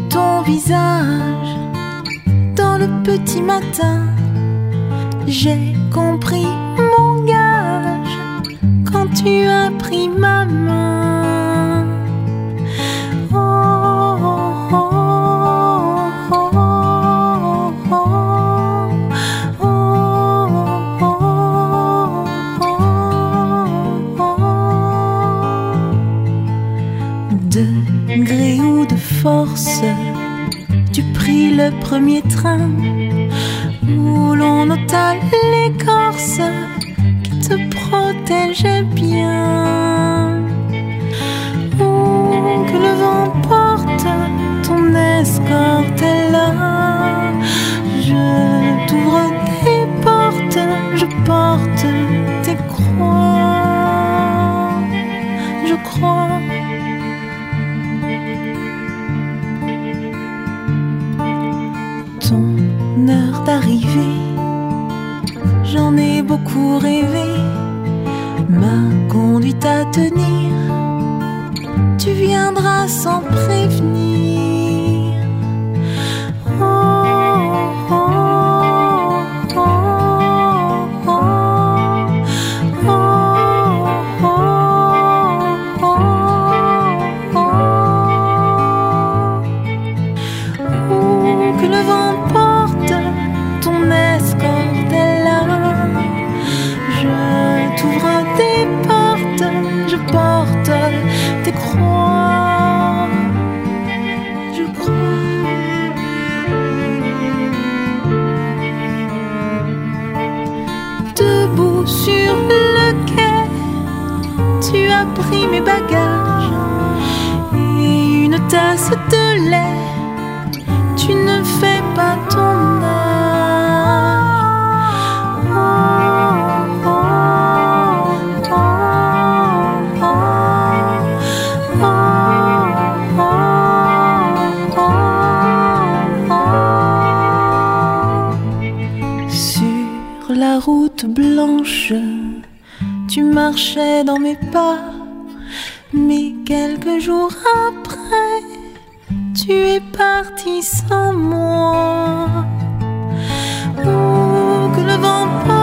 ton visage dans le petit matin. J'ai compris mon gage quand tu as pris ma main. Oh, oh, oh, oh, oh, oh, oh, oh. De gré ou de force, tu pris le premier train où l'on ôta l'écorce qui te protégeait bien. Oh, que le vent porte, ton escorte est là. Je t'ouvre tes portes, je porte tes croix. Je crois. Ton heure d'arrivée, j'en ai beaucoup rêvé, m'a conduite à tenir. Tu viendras sans prévenir. Oh, oh, oh, oh, oh, oh, oh, oh, que le vent porte, ton escorte est là. Je t'ouvre tes portes, je porte tes croix. Je crois. Debout sur le quai, tu as pris mes bagages et une tasse de lait. Tu ne fais pas ton âge. Oh, oh, oh, oh, oh, oh, oh. Sur la route blanche, tu marchais dans mes pas, mais quelques jours après, tu es parti sans moi. Oh, que le vent